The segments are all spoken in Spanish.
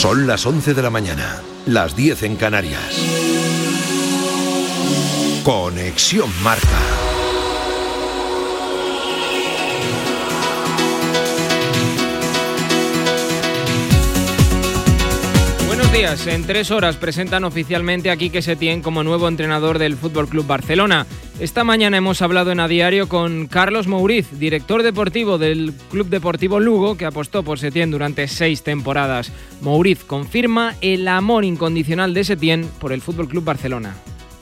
Son las 11 de la mañana, las 10 en Canarias. Conexión Marca. Buenos días. En 3 horas presentan oficialmente a Quique Setién como nuevo entrenador del Fútbol Club Barcelona. Esta mañana hemos hablado en A Diario con Carlos Mouriz, director deportivo del Club Deportivo Lugo, que apostó por Setién durante 6 temporadas. Mouriz confirma el amor incondicional de Setién por el Fútbol Club Barcelona.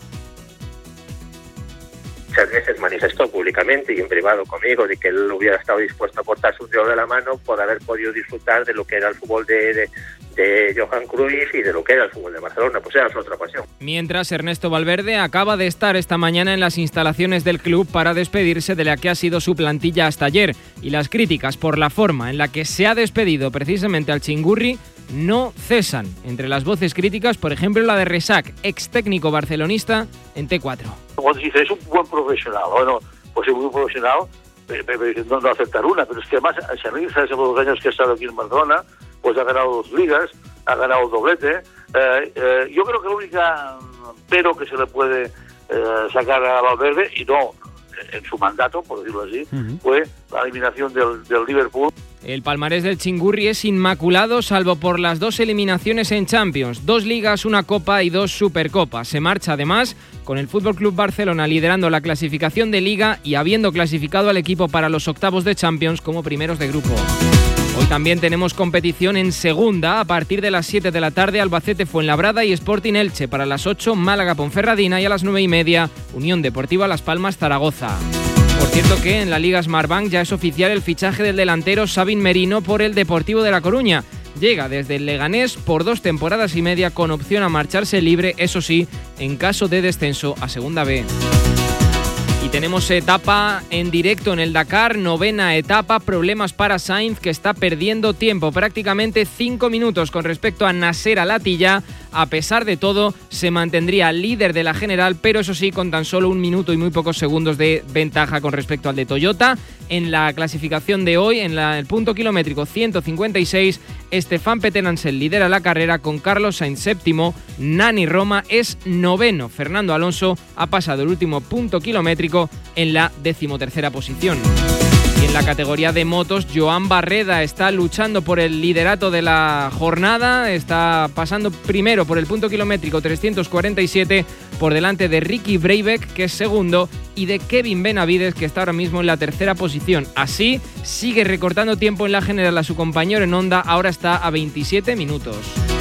Muchas veces manifestó públicamente y en privado conmigo de que él hubiera estado dispuesto a cortar su dedo de la mano por haber podido disfrutar de lo que era el fútbol de Johan Cruyff y de lo que era el fútbol de Barcelona, pues era su otra pasión. Mientras, Ernesto Valverde acaba de estar esta mañana en las instalaciones del club para despedirse de la que ha sido su plantilla hasta ayer, y las críticas por la forma en la que se ha despedido precisamente al Chingurri no cesan. Entre las voces críticas, por ejemplo, la de Resac, ex técnico barcelonista en T4. Cuando dice es un buen profesional, bueno, pues es muy profesional, no aceptar una, pero es que además se analiza esos 2 años que ha estado aquí en Barcelona, pues ha ganado 2 ligas, ha ganado el doblete. Yo creo que la única pero que se le puede sacar a Valverde, y no en su mandato, por decirlo así, fue la eliminación del Liverpool. El palmarés del Chingurri es inmaculado, salvo por las 2 eliminaciones en Champions, 2 ligas, 1 copa y 2 supercopas. Se marcha además con el FC Barcelona liderando la clasificación de Liga y habiendo clasificado al equipo para los octavos de Champions como primeros de grupo. Hoy también tenemos competición en segunda. A partir de las 7 de la tarde, Albacete Fuenlabrada y Sporting Elche. Para las 8, Málaga Ponferradina, y a las 9:30, Unión Deportiva Las Palmas Zaragoza. Por cierto que en la Liga Smartbank ya es oficial el fichaje del delantero Sabin Merino por el Deportivo de La Coruña. Llega desde el Leganés por 2 temporadas y media con opción a marcharse libre, eso sí, en caso de descenso a Segunda B. Y tenemos etapa en directo en el Dakar, 9ª etapa, problemas para Sainz, que está perdiendo tiempo, prácticamente 5 minutos con respecto a Nasser Al-Attiyah. A pesar de todo, se mantendría líder de la general, pero eso sí, con tan solo 1 minuto y muy pocos segundos de ventaja con respecto al de Toyota. En la clasificación de hoy, en el punto kilométrico 156, Stefan Peterhansel lidera la carrera con Carlos Sainz séptimo, Nani Roma es 9º, Fernando Alonso ha pasado el último punto kilométrico en la 13ª posición. Y en la categoría de motos, Joan Barreda está luchando por el liderato de la jornada, está pasando primero por el punto kilométrico 347 por delante de Ricky Breivik, que es segundo, y de Kevin Benavides, que está ahora mismo en la 3ª posición. Así, sigue recortando tiempo en la general a su compañero en Honda, ahora está a 27 minutos.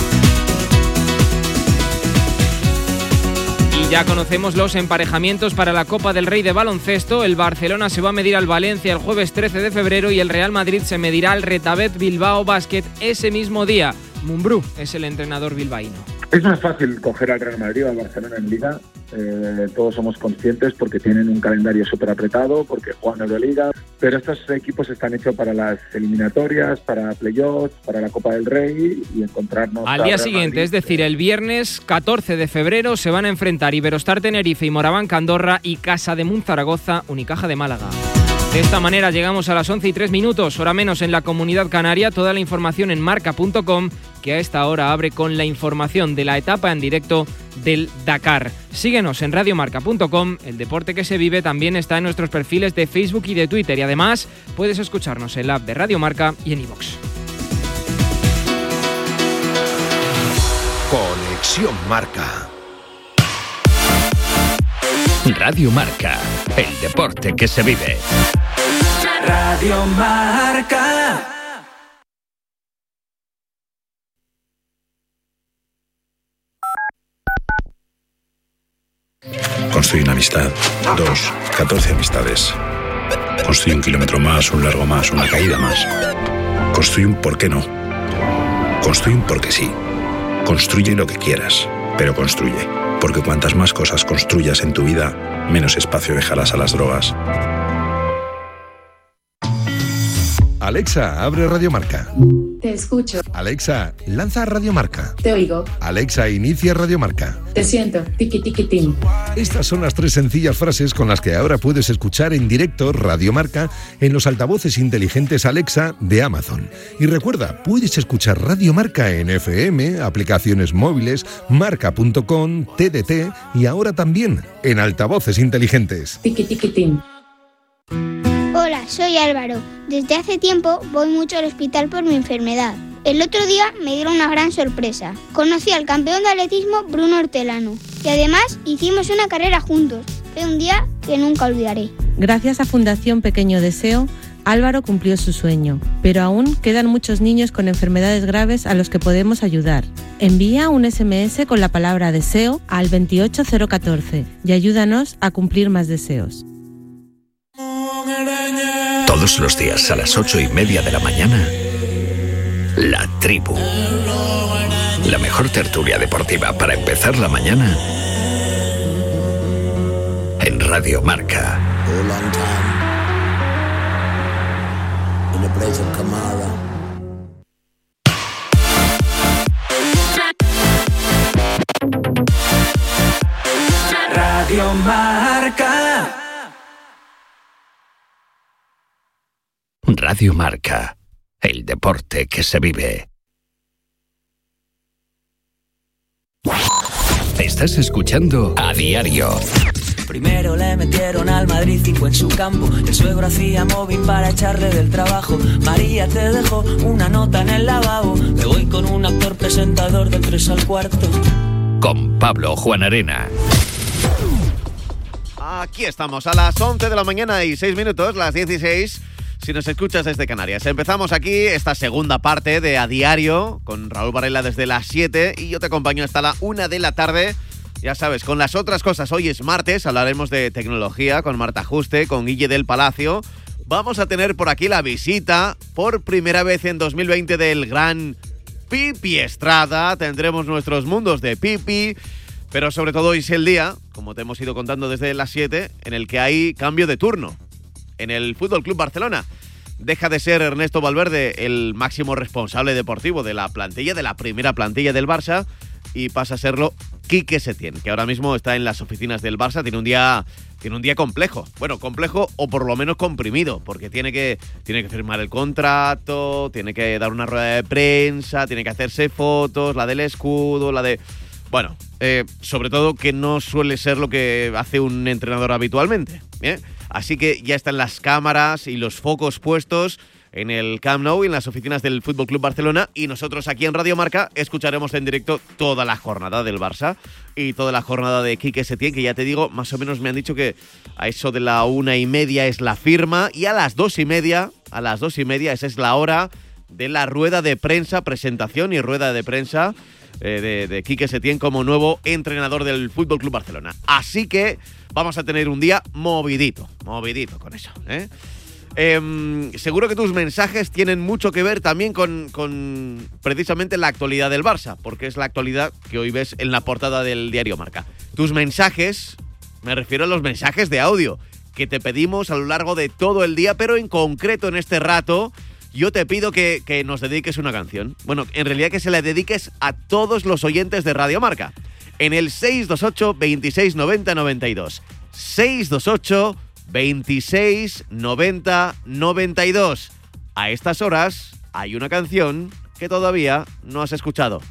Ya conocemos los emparejamientos para la Copa del Rey de baloncesto. El Barcelona se va a medir al Valencia el jueves 13 de febrero y el Real Madrid se medirá al Retabet Bilbao Basket ese mismo día. Mumbrú es el entrenador bilbaíno. Es más fácil coger al Real Madrid o al Barcelona en Liga. Todos somos conscientes porque tienen un calendario súper apretado, porque juegan Euroliga, pero estos equipos están hechos para las eliminatorias, para playoffs, para la Copa del Rey y encontrarnos... Al día siguiente, es decir, el viernes 14 de febrero, se van a enfrentar Iberostar Tenerife y Morabanc Andorra y Casa de Mun Zaragoza, Unicaja de Málaga. De esta manera llegamos a las 11:03, hora menos en la Comunidad Canaria. Toda la información en marca.com, que a esta hora abre con la información de la etapa en directo del Dakar. Síguenos en radiomarca.com. El deporte que se vive también está en nuestros perfiles de Facebook y de Twitter. Y además puedes escucharnos en la app de Radio Marca y en iVoox. Conexión Marca. Radio Marca, el deporte que se vive. Radio Marca. Construye una amistad, 2, 14 amistades. Construye 1 kilómetro más, un largo más, una caída más. Construye un por qué no. Construye un porque sí. Construye lo que quieras, pero construye. Porque cuantas más cosas construyas en tu vida, menos espacio dejarás a las drogas. Alexa, abre Radio Marca. Te escucho. Alexa, lanza Radio Marca. Te oigo. Alexa, inicia Radio Marca. Te siento. Tiki tiki tim. Estas son las 3 sencillas frases con las que ahora puedes escuchar en directo Radio Marca en los altavoces inteligentes Alexa de Amazon. Y recuerda, puedes escuchar Radio Marca en FM, aplicaciones móviles, marca.com, TDT y ahora también en altavoces inteligentes. Tiki tiki tim. Hola, soy Álvaro. Desde hace tiempo voy mucho al hospital por mi enfermedad. El otro día me dieron una gran sorpresa. Conocí al campeón de atletismo Bruno Hortelano y además hicimos una carrera juntos. Fue un día que nunca olvidaré. Gracias a Fundación Pequeño Deseo, Álvaro cumplió su sueño, pero aún quedan muchos niños con enfermedades graves a los que podemos ayudar. Envía un SMS con la palabra deseo al 28014 y ayúdanos a cumplir más deseos. Todos los días a las 8:30 de la mañana, La Tribu. La mejor tertulia deportiva para empezar la mañana en Radio Marca. Radio Marca. Radio Marca, el deporte que se vive. Estás escuchando A Diario. Primero le metieron al Madrid 5 en su campo. El suegro hacía móvil para echarle del trabajo. María te dejó una nota en el lavabo. Me voy con un actor presentador del 3 al cuarto. Con Pablo Juan Arena. Aquí estamos a las 11 de la mañana y 6 minutos, las 16. Si nos escuchas desde Canarias. Empezamos aquí esta segunda parte de A Diario con Raúl Varela desde las 7 y yo te acompaño hasta la 1 de la tarde. Ya sabes, con las otras cosas. Hoy es martes, hablaremos de tecnología con Marta Juste, con Guille del Palacio. Vamos a tener por aquí la visita por primera vez en 2020 del gran Pipi Estrada. Tendremos nuestros mundos de Pipi, pero sobre todo hoy es el día, como te hemos ido contando desde las 7, en el que hay cambio de turno en el Fútbol Club Barcelona. Deja de ser Ernesto Valverde el máximo responsable deportivo de la plantilla, de la primera plantilla del Barça, y pasa a serlo Quique Setién, que ahora mismo está en las oficinas del Barça. Tiene un día complejo. Bueno, complejo o por lo menos comprimido, porque tiene que firmar el contrato, tiene que dar una rueda de prensa, tiene que hacerse fotos, la del escudo, la de... Bueno, sobre todo que no suele ser lo que hace un entrenador habitualmente, ¿eh? Así que ya están las cámaras y los focos puestos en el Camp Nou y en las oficinas del Fútbol Club Barcelona, y nosotros aquí en Radio Marca escucharemos en directo toda la jornada del Barça y toda la jornada de Quique Setién, que ya te digo, más o menos me han dicho que a eso de la 1:30 es la firma, y a las 2:30, esa es la hora de la rueda de prensa, presentación y rueda de prensa de Quique Setién como nuevo entrenador del Fútbol Club Barcelona. Así que vamos a tener un día movidito con eso, ¿eh? Seguro que tus mensajes tienen mucho que ver también con precisamente la actualidad del Barça, porque es la actualidad que hoy ves en la portada del diario Marca. Tus mensajes, me refiero a los mensajes de audio que te pedimos a lo largo de todo el día, pero en concreto en este rato yo te pido que nos dediques una canción. Bueno, en realidad que se la dediques a todos los oyentes de Radio Marca. En el 628 26 90 92. 628 26 90 92. A estas horas hay una canción que todavía no has escuchado.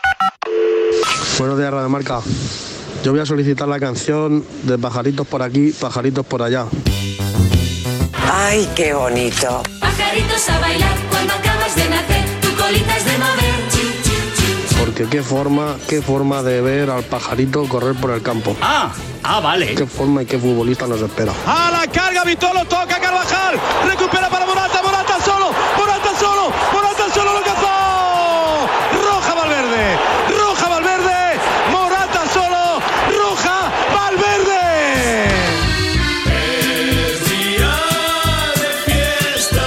Buenos días, Radio Marca. Yo voy a solicitar la canción de Pajaritos por aquí, Pajaritos por allá. ¡Ay, qué bonito! Pajaritos a bailar cuando acabas de nacer, tu colita es de mover. Porque qué forma de ver al pajarito correr por el campo. Vale. Qué forma y qué futbolista nos espera. A la carga, Vitolo, toca Carvajal, recupera para Morata solo, lo cazó. Roja Valverde, Morata solo, roja Valverde. Es día de fiesta.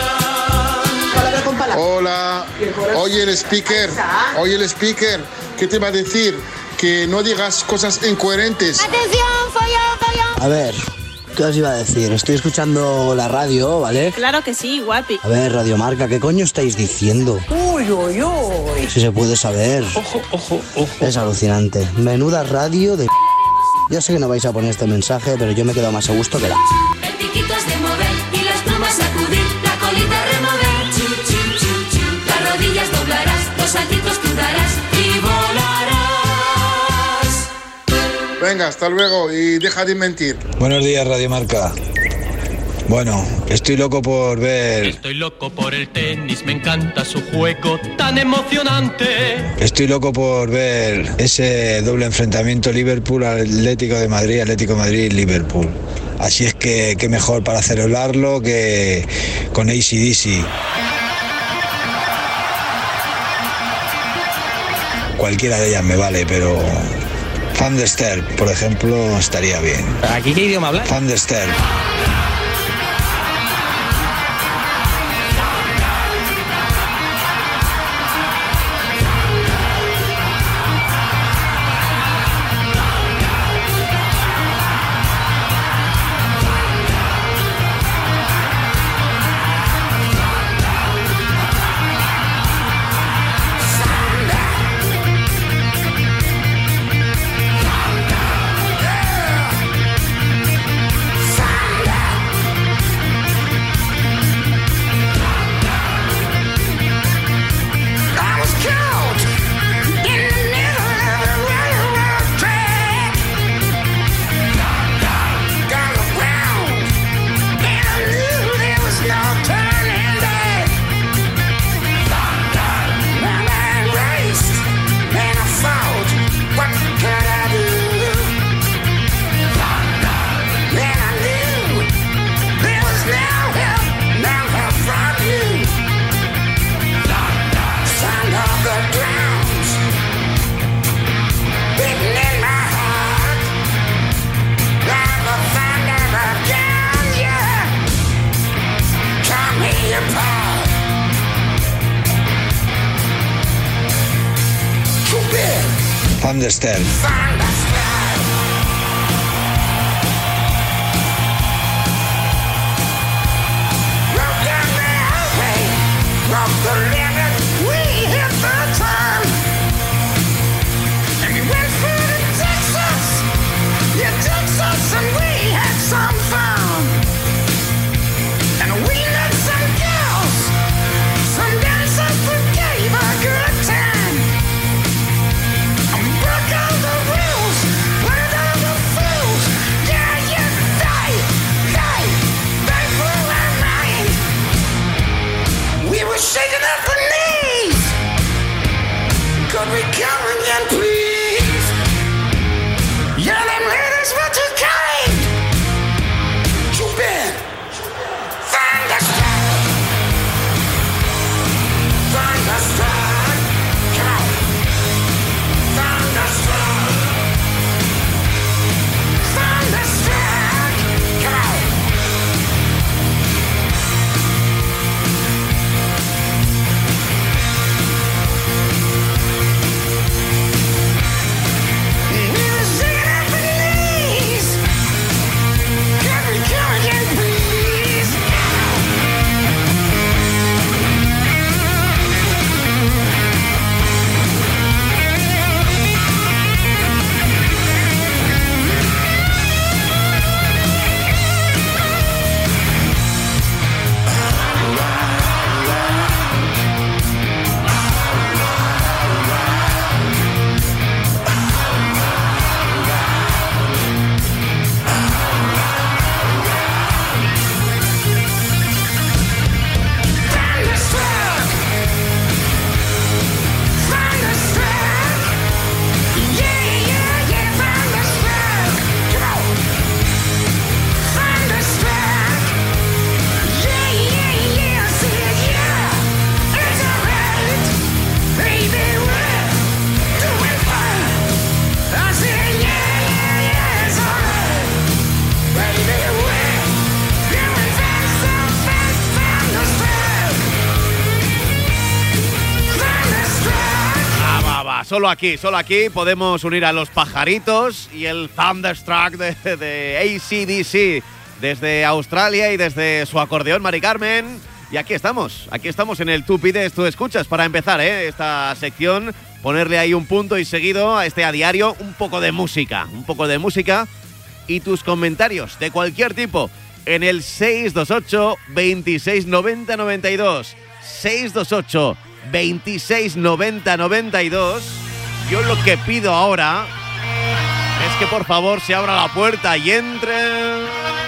Hola, oye el speaker, ¿qué te va a decir? Que no digas cosas incoherentes. ¡Atención, follón! A ver, ¿Qué os iba a decir? Estoy escuchando la radio, ¿vale? Claro que sí, guapi. A ver, Radio Marca, ¿qué coño estáis diciendo? Uy, uy, uy. Si se puede saber. Ojo, ojo, ojo. Es alucinante. Menuda radio de... Ya sé que no vais a poner este mensaje, pero yo me quedo más a gusto que la... El piquito es de mover y las plumas sacudir, la colita remover, chu, chu, chu, chu. Las rodillas doblarás, los saltitos tú darás y volarás. Venga, hasta luego y deja de mentir. Buenos días, Radio Marca. Bueno, estoy loco por ver... Estoy loco por el tenis, me encanta su juego tan emocionante. Estoy loco por ver ese doble enfrentamiento Liverpool-Atlético de Madrid, Atlético Madrid-Liverpool. Así es que qué mejor para celebrarlo que con AC/DC. Cualquiera de ellas me vale, pero Thunderstep, por ejemplo, estaría bien. ¿Aquí qué idioma hablas? Thunderstep. Thunderstep. Shaking up the knees. Could we come again, please? Yeah, them ladies were too kind. Too bad. Thunderstruck. Thunderstruck. Come on. Thunderstruck. Thunderstruck. Come on. Solo aquí podemos unir a los pajaritos y el Thunderstruck de AC/DC. desde Australia y desde su acordeón, Mari Carmen. Y aquí estamos en el Tú Pides, Tú Escuchas, para empezar esta sección, ponerle ahí un punto y seguido a este A Diario, un poco de música y tus comentarios de cualquier tipo en el 628 26 90 92. 628 26 90 92. Yo lo que pido ahora es que por favor se abra la puerta y entre.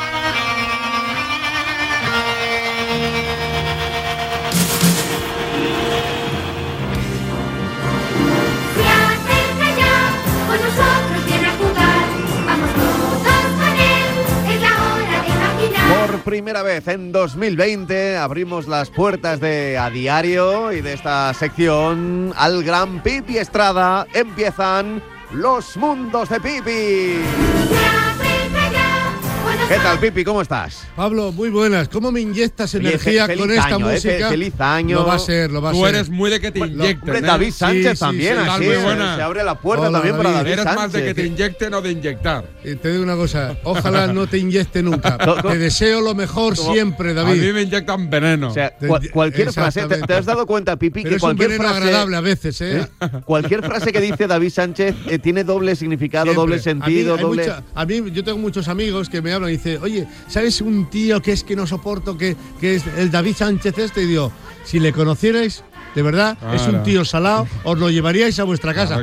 Por primera vez en 2020 abrimos las puertas de A Diario y de esta sección al gran Pipi Estrada. Empiezan los mundos de Pipi. ¿Qué tal, Pipi? ¿Cómo estás? Pablo, muy buenas. ¿Cómo me inyectas energía con esta música? Feliz año. Lo va a ser. Tú eres muy de que te inyecten. David Sánchez también, así. Muy buena. Se abre la puerta. Hola, también para David Eres Sánchez. más de que te inyecten o de inyectar. Te digo una cosa, ojalá no te inyecte nunca. Te deseo lo mejor siempre, David. A mí me inyectan veneno. O sea, cualquier frase, ¿te has dado cuenta, Pipi? Pero que cualquier es un veneno frase agradable a veces, ¿eh? Cualquier frase que dice David Sánchez tiene doble significado, siempre. Doble sentido, doble. A mí, yo tengo muchos amigos que me hablan y dicen, oye, ¿sabes un tío que es que no soporto, que es el David Sánchez este? Y digo, si le conocierais, de verdad, es un tío salado, os lo llevaríais a vuestra casa.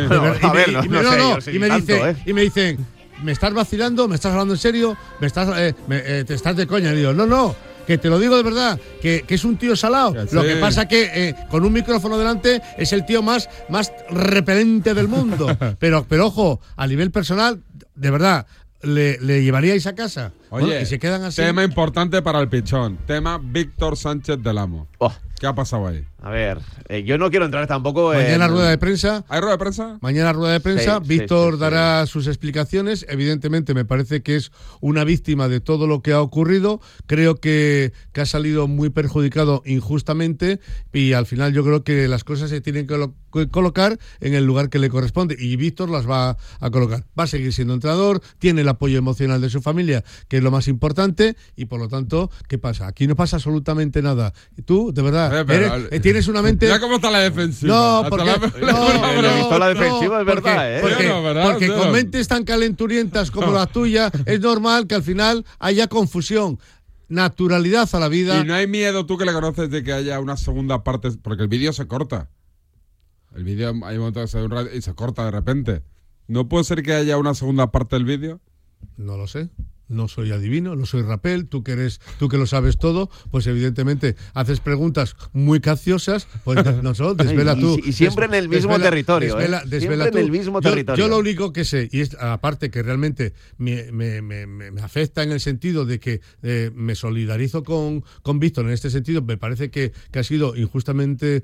Y me dicen, ¿me estás vacilando? ¿Me estás hablando en serio? ¿Te estás de coña? Y digo, no, que te lo digo de verdad, que es un tío salado. Lo que pasa que con un micrófono delante es el tío más repelente del mundo. Pero ojo, a nivel personal, de verdad, ¿le llevaríais a casa? Oye, bueno, y se quedan así. Tema importante para el pichón. Tema Víctor Sánchez del Amo. ¿Qué ha pasado ahí? A ver, yo no quiero entrar tampoco Mañana rueda de prensa. ¿Hay rueda de prensa? Mañana rueda de prensa. Víctor dará sus explicaciones. Evidentemente me parece que es una víctima de todo lo que ha ocurrido. Creo que ha salido muy perjudicado injustamente y al final yo creo que las cosas se tienen que colocar en el lugar que le corresponde y Víctor las va a colocar. Va a seguir siendo entrenador, tiene el apoyo emocional de su familia, que es lo más importante, y por lo tanto, ¿qué pasa? Aquí no pasa absolutamente nada. Y tú, de verdad, tienes una mente... Mira cómo está la defensiva. No, porque... la defensiva es verdad, porque con mentes tan calenturientas como la tuya, es normal que al final haya confusión. Naturalidad a la vida. Y no hay miedo, tú que le conoces, de que haya una segunda parte, porque el vídeo se corta. El vídeo hay momentos que se ve un rato y se corta de repente. ¿No puede ser que haya una segunda parte del vídeo? No lo sé. No soy adivino, no soy rapel, tú que lo sabes todo, pues evidentemente haces preguntas muy capciosas, pues desvela tú. Y siempre en el mismo territorio. Desvela tú. En el mismo territorio. Yo lo único que sé, y es aparte que realmente me afecta en el sentido de que me solidarizo con Víctor en este sentido, me parece que ha sido injustamente,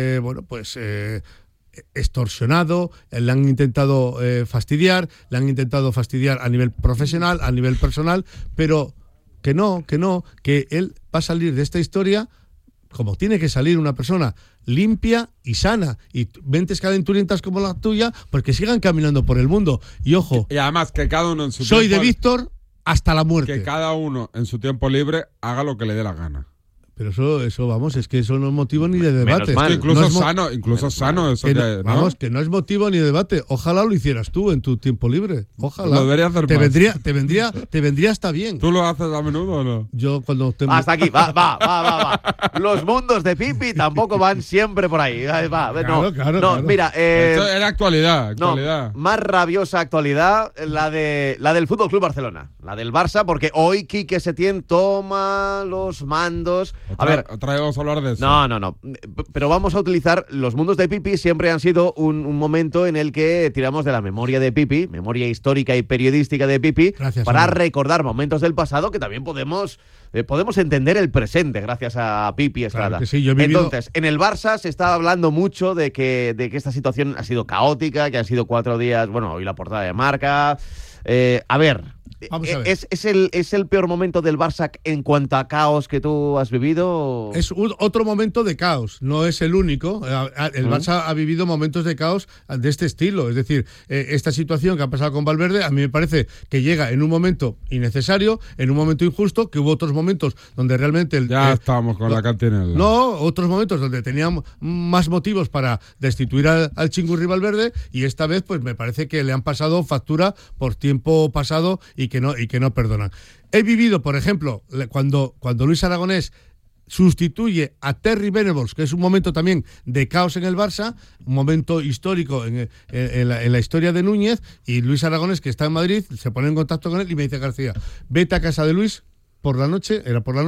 extorsionado, le han intentado fastidiar a nivel profesional, a nivel personal, pero que él va a salir de esta historia como tiene que salir una persona limpia y sana, y mentes calenturientas como la tuya, porque sigan caminando por el mundo. Y ojo, y además que cada uno en su soy de Víctor hasta la muerte. Que cada uno en su tiempo libre haga lo que le dé la gana. Pero eso, vamos, es que eso no es motivo ni de debate. Es que incluso sano. Eso que, vamos, que no es motivo ni de debate. Ojalá lo hicieras tú en tu tiempo libre. Ojalá. Lo debería hacer te vendría hasta bien. ¿Tú lo haces a menudo o no? Yo cuando Hasta aquí, va. Los mundos de Pipi tampoco van siempre por ahí. Claro. Mira, esto era actualidad. Más rabiosa actualidad, la del Fútbol Club Barcelona, la del Barça, porque hoy Quique Setién toma los mandos. Otra vez vamos a hablar de eso. No. Pero vamos a utilizar los mundos de Pipi. Siempre han sido un momento en el que tiramos de la memoria de Pipi, memoria histórica y periodística de Pipi, para recordar momentos del pasado que también podemos podemos entender el presente gracias a Pipi Estrada. Claro que sí, yo he vivido... Entonces, en el Barça se está hablando mucho de que esta situación ha sido caótica, que han sido 4 días, bueno, hoy la portada de Marca. A ver, ¿es el peor momento del Barça en cuanto a caos que tú has vivido? Es otro momento de caos, no es el único. El Barça ha vivido momentos de caos de este estilo. Es decir, esta situación que ha pasado con Valverde, a mí me parece que llega en un momento innecesario, en un momento injusto, que hubo otros momentos donde realmente... Ya estábamos con la cantinela. No, otros momentos donde tenían más motivos para destituir al Chingurri Valverde, y esta vez pues me parece que le han pasado factura por tiempo pasado y que no perdonan. He vivido, por ejemplo, cuando Luis Aragonés sustituye a Terry Venables, que es un momento también de caos en el Barça, un momento histórico en la historia de Núñez, y Luis Aragonés, que está en Madrid, se pone en contacto con él y me dice: García, vete a casa de Luis por la noche,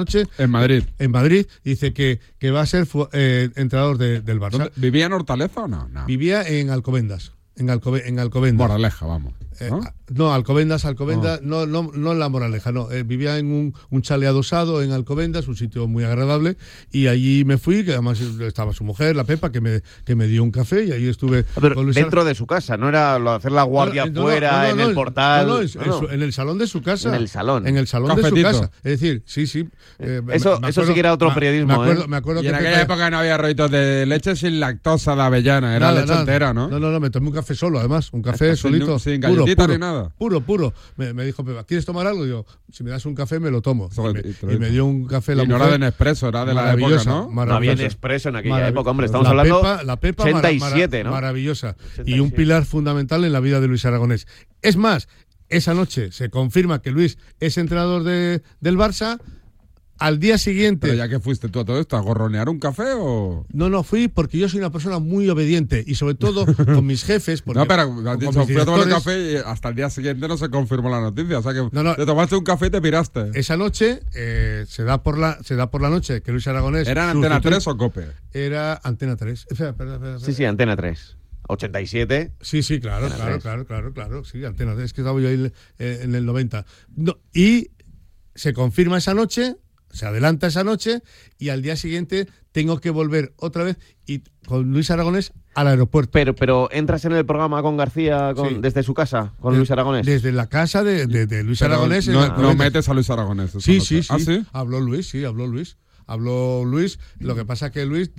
en Madrid, dice que va a ser entrenador del Barça. ¿Vivía en Hortaleza o no? Vivía en Alcobendas. En Alcobendas. Moraleja, vamos. ¿No? Alcobendas, no en La Moraleja, no. Vivía en un chalet adosado en Alcobendas, un sitio muy agradable, y allí me fui, que además estaba su mujer, la Pepa, que me dio un café, y ahí estuve con Luis dentro de su casa, no era hacer la guardia fuera, en el portal. En el salón de su casa. En el salón de su casa. Es decir, sí. Eso sí que era otro periodismo. Me acuerdo y que en aquella época no había rollitos de leche sin lactosa de avellana, era leche entera, ¿no? No, me tomé un café solo, además, un café solito. Sin galletita ni nada. Puro. Me dijo: Pepa, ¿quieres tomar algo? Y yo: si me das un café, me lo tomo. Y me dio un café la mujer. Y no era de Nespresso, era de la época, ¿no? No había Nespresso en aquella época, hombre. Estamos hablando la Pepa 87, ¿no? Maravillosa. 87. Y un pilar fundamental en la vida de Luis Aragonés. Es más, esa noche se confirma que Luis es entrenador del Barça. Al día siguiente... ¿Pero ya que fuiste tú a todo esto, a gorronear un café o...? No, fui porque yo soy una persona muy obediente, y sobre todo con mis jefes... No, pero has dicho, fui a tomar un café y hasta el día siguiente no se confirmó la noticia, o sea que te tomaste un café y te piraste. Esa noche, se da por la noche que Luis Aragonés... ¿Era Antena 3 o COPE? Era Antena 3. Espera. Sí, Antena 3. 87. Sí, claro. Sí, Antena 3, que estaba yo ahí en el 90. No, y se confirma esa noche... Se adelanta esa noche, y al día siguiente tengo que volver otra vez y con Luis Aragonés al aeropuerto. Pero entras en el programa con García desde su casa, con Luis Aragonés. Desde la casa de Luis Aragonés. No metes a Luis Aragonés. Sí. ¿Ah, sí? Habló Luis. Lo que pasa que Luis,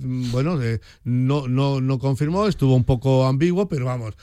no confirmó, estuvo un poco ambiguo, pero vamos,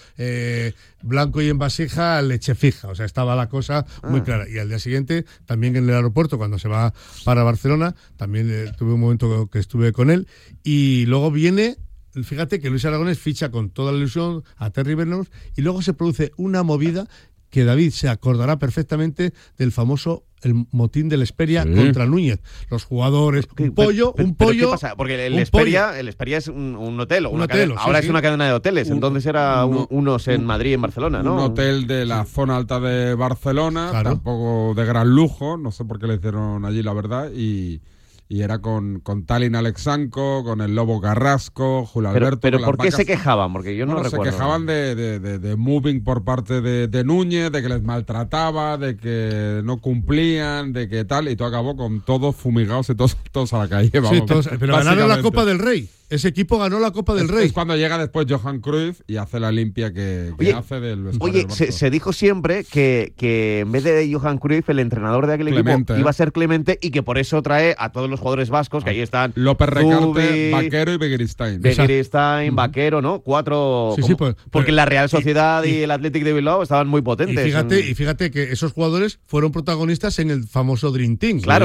blanco y en vasija, leche fija, o sea, estaba la cosa muy clara. Y al día siguiente, también en el aeropuerto, cuando se va para Barcelona, también tuve un momento que estuve con él, y luego viene... Fíjate que Luis Aragonés ficha con toda la ilusión a Terry Venables, y luego se produce una movida que David se acordará perfectamente del famoso el motín del Hesperia contra Núñez. Los jugadores, un pollo. ¿Qué pasa? Porque el Hesperia es un hotel. Ahora es una cadena de hoteles. Entonces era unos en Madrid y en Barcelona, ¿no? Un hotel de la zona alta de Barcelona, tampoco de gran lujo. No sé por qué le hicieron allí, la verdad. Y era con Tallin Alexanco, con el Lobo Carrasco, Julio Alberto. Pero ¿por qué se quejaban? Porque yo no recuerdo. Se quejaban de moving por parte de Núñez, de que les maltrataba, de que no cumplían, de que tal, y todo acabó con todos fumigados y todos a la calle. Vamos, sí, todos, pero ganaron la Copa del Rey. Ese equipo ganó la Copa del Rey. Es cuando llega después Johan Cruyff y hace la limpia que hace del vestuario. Oye, se dijo siempre que en vez de Johan Cruyff, el entrenador de aquel equipo iba a ser Clemente, y que por eso trae a todos los jugadores vascos, que ahí están López Recarte, Vaquero y Begiristain. Vaquero, ¿no? 4. Sí, porque la Real Sociedad y el Athletic de Bilbao estaban muy potentes. Y fíjate que esos jugadores fueron protagonistas en el famoso Dream Team. Claro.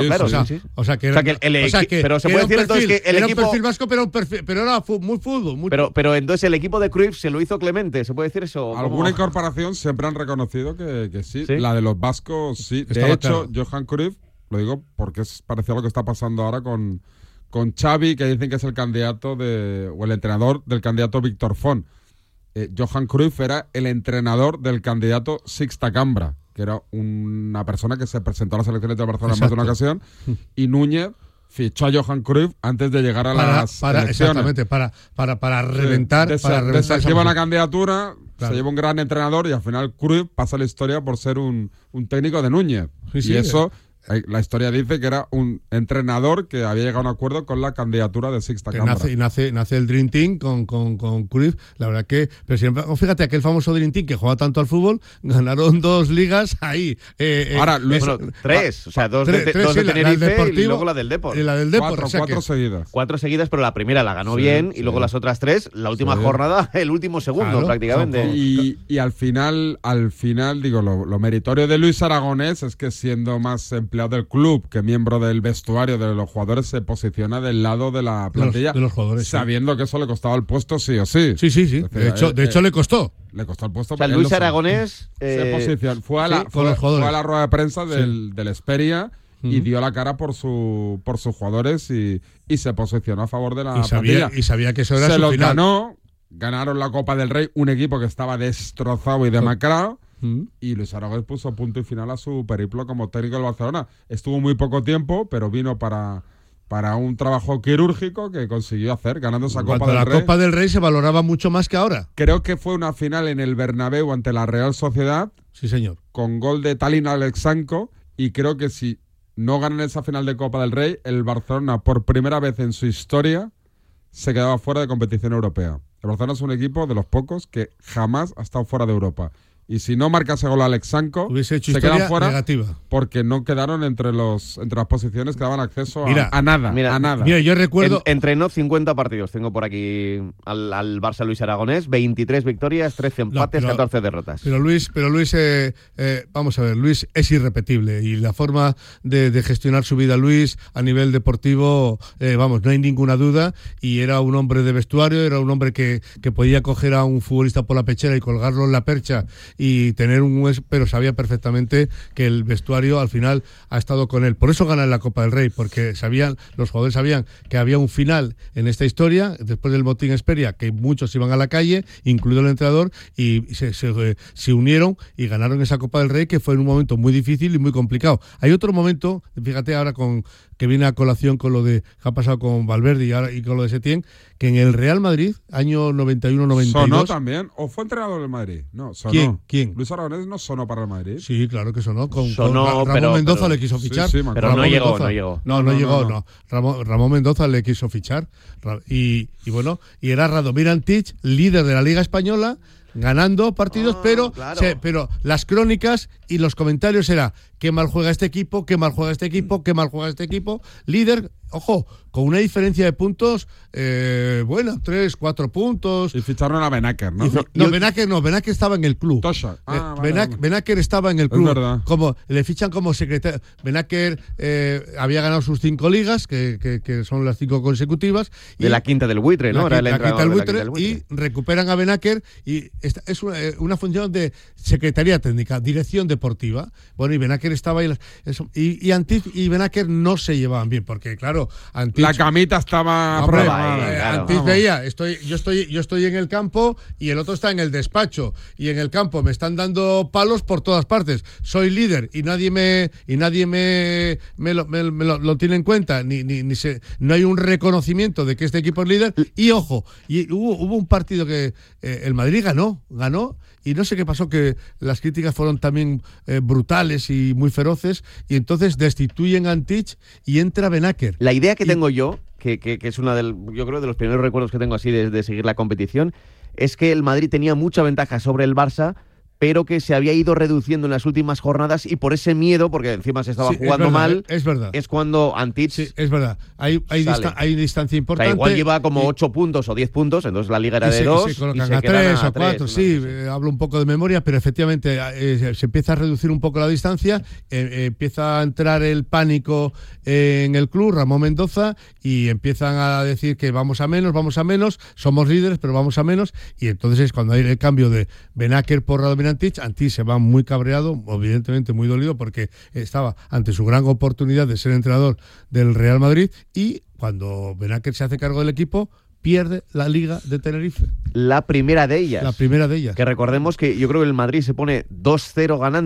O sea, que pero se puede decir entonces que el equipo... Era un perfil vasco, pero era muy fútbol. Pero entonces el equipo de Cruyff se lo hizo Clemente, ¿se puede decir eso? Alguna incorporación siempre han reconocido que sí. La de los vascos, sí. De hecho, Johan Cruyff, lo digo porque es parecido a lo que está pasando ahora con Xavi, que dicen que es el candidato o el entrenador del candidato Víctor Font. Johan Cruyff era el entrenador del candidato Sixta Cambra, que era una persona que se presentó a las elecciones de Barcelona en más de una ocasión, y Núñez fichó a Johan Cruyff antes de llegar a las elecciones. Exactamente, para reventar. Desactiva la candidatura, se lleva un gran entrenador, y al final Cruyff pasa la historia por ser un técnico de Núñez. Y eso La historia dice que era un entrenador que había llegado a un acuerdo con la candidatura de Sixta Cámara. Nace el Dream Team con Cruyff. La verdad que, pero siempre, fíjate, aquel famoso Dream Team que juega tanto al fútbol, ganaron 2 ligas ahí. Ahora, Luis, 3, o sea, dos de Tenerife y luego la del Depor. La del Depor, 4 seguidas. 4 seguidas, pero la primera la ganó bien y luego las otras 3, la última jornada, el último segundo prácticamente. Y al final, digo, lo meritorio de Luis Aragonés es que siendo más empleado del club que miembro del vestuario de los jugadores, se posiciona del lado de la plantilla de los jugadores, sabiendo que eso le costaba el puesto sí o sí. Sí. De hecho le costó. Le costó el puesto. O sea, Luis Aragonés se posicionó. Fue a la rueda de prensa del Esperia y dio la cara por sus jugadores y se posicionó a favor de la plantilla. Y sabía que eso era se su los final. Ganaron la Copa del Rey, un equipo que estaba destrozado y demacrado. Y Luis Aragonés puso punto y final a su periplo como técnico del Barcelona. Estuvo muy poco tiempo, pero vino para un trabajo quirúrgico que consiguió hacer, ganando esa Copa del Rey. La Copa del Rey se valoraba mucho más que ahora. Creo que fue una final en el Bernabéu ante la Real Sociedad. Sí, señor. Con gol de Tallin Alexanko, y creo que si no ganan esa final de Copa del Rey, el Barcelona, por primera vez en su historia, se quedaba fuera de competición europea. El Barcelona es un equipo de los pocos que jamás ha estado fuera de Europa. Y si no marca ese gol a Alexanko, se quedan fuera negativa. Porque no quedaron entre las posiciones que daban acceso a nada. Mira, yo recuerdo... Entrenó 50 partidos. Tengo por aquí al Barça Luis Aragonés, 23 victorias, 13 empates, 14 derrotas. Pero Luis, vamos a ver, Luis es irrepetible y la forma de gestionar su vida Luis a nivel deportivo, no hay ninguna duda, y era un hombre de vestuario, era un hombre que podía coger a un futbolista por la pechera y colgarlo en la percha y tener pero sabía perfectamente que el vestuario al final ha estado con él. Por eso ganan la Copa del Rey, porque los jugadores sabían que había un final en esta historia, después del motín Esperia, que muchos iban a la calle, incluido el entrenador, y se unieron y ganaron esa Copa del Rey, que fue en un momento muy difícil y muy complicado. Hay otro momento, fíjate ahora que viene a colación con lo que ha pasado con Valverde y con lo de Setién, que en el Real Madrid, año 91-92... ¿Sonó también? ¿O fue entrenador del Madrid? No, sonó. ¿Quién? ¿Luis Aragonés no sonó para el Madrid? Sí, claro que sonó. Ramón Mendoza le quiso fichar. Pero no llegó. No. Ramón Mendoza le quiso fichar. Y era Radomir Antich, líder de la Liga Española, ganando partidos, pero las crónicas y los comentarios era qué mal juega este equipo, líder, ojo, con una diferencia de puntos buena, 3, 4 puntos. Y ficharon a Benaker, ¿no? Benaker estaba en el club. Tosha. Benaker estaba en el club. Es verdad. Como le fichan como secretario. Benaker había ganado sus 5 ligas, que son las 5 consecutivas. De la quinta del buitre, ¿no? La quinta del buitre, y recuperan a Benaker, y es una función de secretaría técnica, dirección deportiva. Bueno, y Benaker estaba ahí. Y Antich y Benaker no se llevaban bien, porque claro, Antich, la camita estaba programada. Antich veía, yo estoy en el campo y el otro está en el despacho, y en el campo me están dando palos por todas partes. Soy líder y nadie me lo tiene en cuenta, no hay un reconocimiento de que este equipo es líder. Y ojo, y hubo un partido que el Madrid ganó, y no sé qué pasó, que las críticas fueron también brutales y muy feroces, y entonces destituyen a Antich y entra Benaker. La idea que tengo yo, que es yo creo de los primeros recuerdos que tengo así de seguir la competición, es que el Madrid tenía mucha ventaja sobre el Barça, pero que se había ido reduciendo en las últimas jornadas, y por ese miedo, porque encima se estaba jugando mal, es verdad. Es cuando Antich... Sí, es verdad. Hay distancia importante. O sea, igual lleva como 8 puntos o 10 puntos, entonces la liga era de 2. Se colocan a 3 o 4, hablo un poco de memoria, pero efectivamente se empieza a reducir un poco la distancia, empieza a entrar el pánico en el club, Ramón Mendoza, y empiezan a decir que vamos a menos, somos líderes, pero vamos a menos, y entonces es cuando hay el cambio de Benaker por Radomir Antich se va muy cabreado, evidentemente muy dolido, porque estaba ante su gran oportunidad de ser entrenador del Real Madrid, y cuando Benaker se hace cargo del equipo, pierde la Liga de Tenerife. La primera de ellas. Que recordemos que yo creo que el Madrid se pone 2-0 ganando,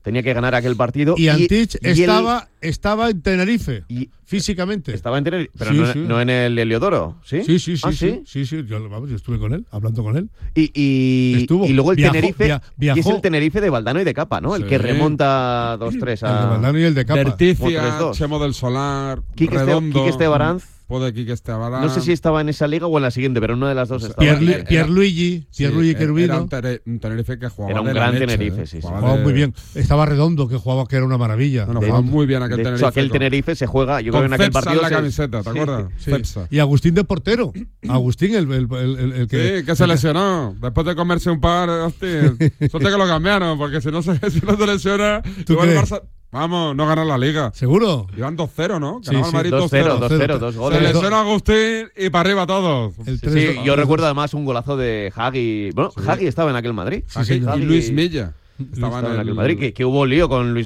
tenía que ganar aquel partido. Y Antich estaba en Tenerife, físicamente. Estaba en Tenerife, pero no en el Heliodoro, ¿sí? Sí. Yo estuve con él, hablando con él. Y luego el Tenerife, que es el Tenerife de Valdano y de Capa, ¿no? El que remonta 2-3 a... El de Valdano y el de Capa. Verticia, Chemo del Solar, Redondo... Quique Estebaranz. Puede Quique Estebaranz. No sé si estaba en esa liga o en la siguiente, pero en una de las dos estaba. Pierluigi Cherubino. Era un Tenerife que jugaba. Era un gran Tenerife, sí. Jugaba muy bien. Estaba Redondo, que jugaba, que era una maravilla. Jugaba muy bien aquel Tenerife. Aquel Tenerife se juega, yo creo que en aquel partido. La camiseta, ¿te acuerdas? Sí. Y Agustín de portero. Agustín, el que. Sí, que se lesionó. Después de comerse un par, hostia. Suerte que lo cambiaron, porque si no se lesiona. Igual el Barça. Vamos, no ganar la liga. ¿Seguro? Iban 2-0, ¿no? Ganaba el Madrid 2-0, 2 goles. Se lesiona Agustín y para arriba todos. Sí, yo recuerdo además un golazo de Hagi. Bueno, Hagi estaba en aquel Madrid. Y Luis Milla. Estaba en aquel Madrid, que hubo lío con Luis